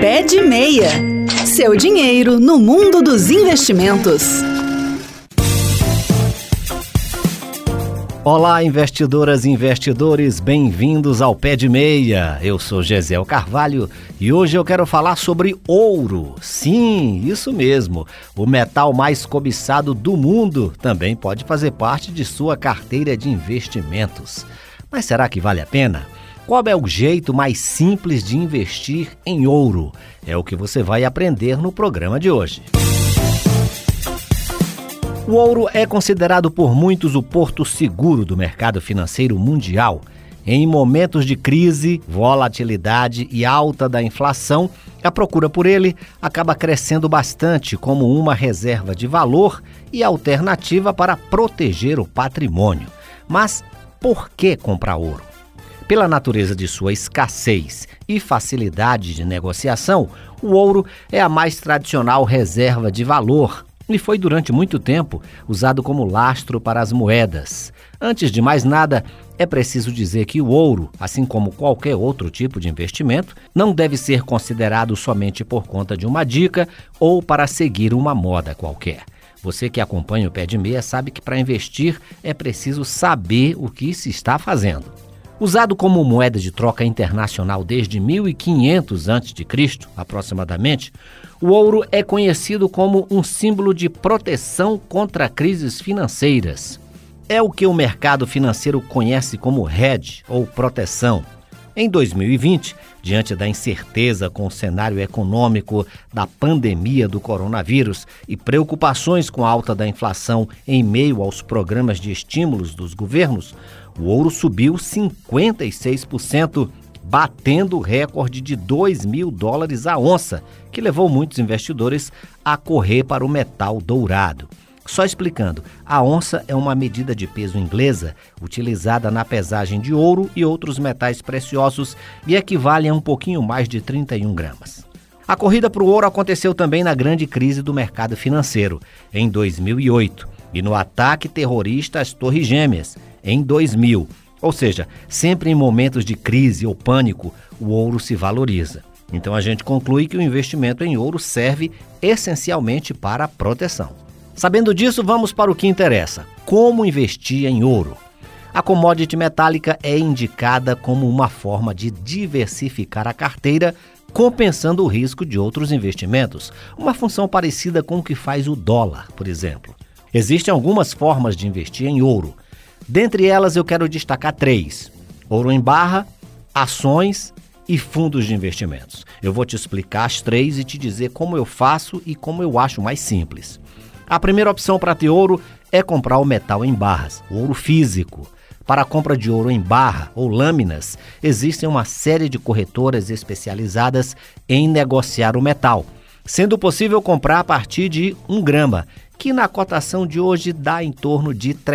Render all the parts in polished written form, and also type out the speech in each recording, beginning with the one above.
Pé de Meia. Seu dinheiro no mundo dos investimentos. Olá, investidoras e investidores, bem-vindos ao Pé de Meia. Eu sou Gesiel Carvalho e hoje eu quero falar sobre ouro. Sim, isso mesmo, o metal mais cobiçado do mundo também pode fazer parte de sua carteira de investimentos. Mas será que vale a pena? Qual é o jeito mais simples de investir em ouro? É o que você vai aprender no programa de hoje. O ouro é considerado por muitos o porto seguro do mercado financeiro mundial. Em momentos de crise, volatilidade e alta da inflação, a procura por ele acaba crescendo bastante como uma reserva de valor e alternativa para proteger o patrimônio. Mas por que comprar ouro? Pela natureza de sua escassez e facilidade de negociação, o ouro é a mais tradicional reserva de valor e foi durante muito tempo usado como lastro para as moedas. Antes de mais nada, é preciso dizer que o ouro, assim como qualquer outro tipo de investimento, não deve ser considerado somente por conta de uma dica ou para seguir uma moda qualquer. Você que acompanha o Pé de Meia sabe que para investir é preciso saber o que se está fazendo. Usado como moeda de troca internacional desde 1500 a.C., aproximadamente, o ouro é conhecido como um símbolo de proteção contra crises financeiras. É o que o mercado financeiro conhece como hedge ou proteção. Em 2020, diante da incerteza com o cenário econômico da pandemia do coronavírus e preocupações com a alta da inflação em meio aos programas de estímulos dos governos, o ouro subiu 56%, batendo o recorde de $2.000 a onça, que levou muitos investidores a correr para o metal dourado. Só explicando, a onça é uma medida de peso inglesa utilizada na pesagem de ouro e outros metais preciosos e equivale a um pouquinho mais de 31 gramas. A corrida para o ouro aconteceu também na grande crise do mercado financeiro, em 2008, e no ataque terrorista às Torres Gêmeas, em 2000. Ou seja, sempre em momentos de crise ou pânico, o ouro se valoriza. Então a gente conclui que o investimento em ouro serve essencialmente para a proteção. Sabendo disso, vamos para o que interessa: como investir em ouro. A commodity metálica é indicada como uma forma de diversificar a carteira, compensando o risco de outros investimentos, uma função parecida com o que faz o dólar, por exemplo. Existem algumas formas de investir em ouro. Dentre elas, eu quero destacar 3: ouro em barra, ações e fundos de investimentos. Eu vou te explicar as 3 e te dizer como eu faço e como eu acho mais simples. A primeira opção para ter ouro é comprar o metal em barras, o ouro físico. Para a compra de ouro em barra ou lâminas, existem uma série de corretoras especializadas em negociar o metal, sendo possível comprar a partir de 1 grama, que na cotação de hoje dá em torno de R$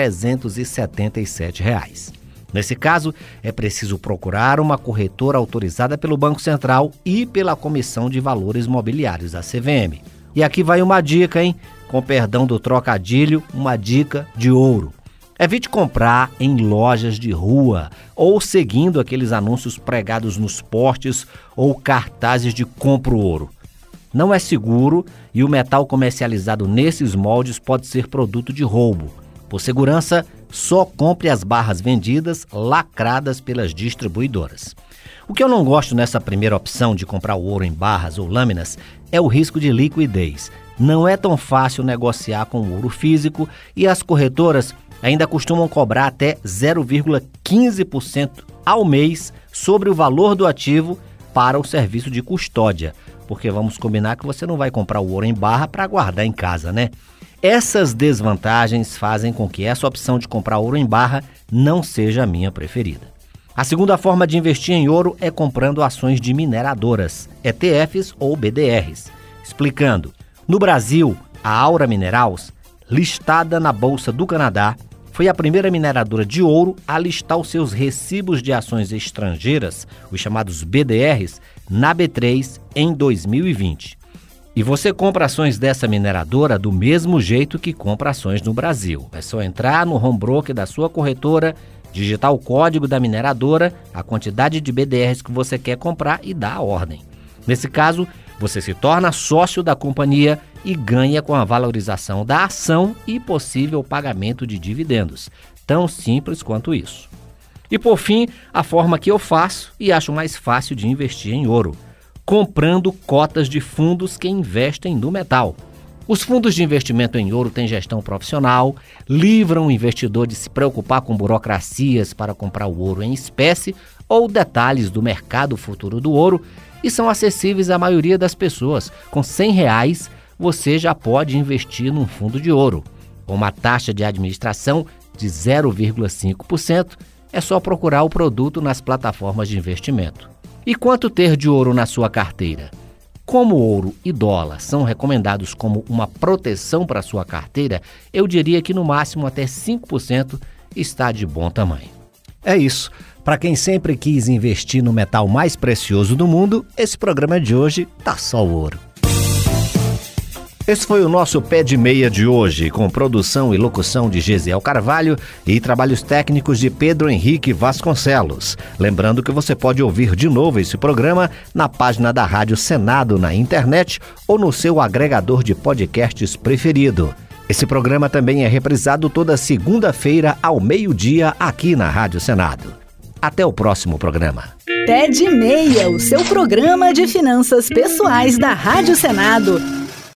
377. Nesse caso, é preciso procurar uma corretora autorizada pelo Banco Central e pela Comissão de Valores Mobiliários, a CVM. E aqui vai uma dica, hein? Com perdão do trocadilho, uma dica de ouro. Evite comprar em lojas de rua ou seguindo aqueles anúncios pregados nos postes ou cartazes de compra ouro. Não é seguro e o metal comercializado nesses moldes pode ser produto de roubo. Por segurança, só compre as barras vendidas lacradas pelas distribuidoras. O que eu não gosto nessa primeira opção de comprar o ouro em barras ou lâminas é o risco de liquidez. Não é tão fácil negociar com o ouro físico e as corretoras ainda costumam cobrar até 0,15% ao mês sobre o valor do ativo para o serviço de custódia, porque vamos combinar que você não vai comprar o ouro em barra para guardar em casa, né? Essas desvantagens fazem com que essa opção de comprar ouro em barra não seja a minha preferida. A segunda forma de investir em ouro é comprando ações de mineradoras, ETFs ou BDRs. Explicando, no Brasil, a Aura Minerals, listada na Bolsa do Canadá, foi a primeira mineradora de ouro a listar os seus recibos de ações estrangeiras, os chamados BDRs, na B3 em 2020. E você compra ações dessa mineradora do mesmo jeito que compra ações no Brasil. É só entrar no home broker da sua corretora, digitar o código da mineradora, a quantidade de BDRs que você quer comprar e dar a ordem. Nesse caso, você se torna sócio da companhia e ganha com a valorização da ação e possível pagamento de dividendos. Tão simples quanto isso. E por fim, a forma que eu faço e acho mais fácil de investir em ouro, comprando cotas de fundos que investem no metal. Os fundos de investimento em ouro têm gestão profissional, livram o investidor de se preocupar com burocracias para comprar o ouro em espécie ou detalhes do mercado futuro do ouro e são acessíveis à maioria das pessoas. Com R$100, você já pode investir num fundo de ouro. Com uma taxa de administração de 0,5%, é só procurar o produto nas plataformas de investimento. E quanto ter de ouro na sua carteira? Como ouro e dólar são recomendados como uma proteção para a sua carteira, eu diria que no máximo até 5% está de bom tamanho. É isso. Para quem sempre quis investir no metal mais precioso do mundo, esse programa de hoje tá só o ouro. Esse foi o nosso Pé de Meia de hoje, com produção e locução de Gesiel Carvalho e trabalhos técnicos de Pedro Henrique Vasconcelos. Lembrando que você pode ouvir de novo esse programa na página da Rádio Senado na internet ou no seu agregador de podcasts preferido. Esse programa também é reprisado toda segunda-feira ao meio-dia aqui na Rádio Senado. Até o próximo programa. Pé de Meia, o seu programa de finanças pessoais da Rádio Senado.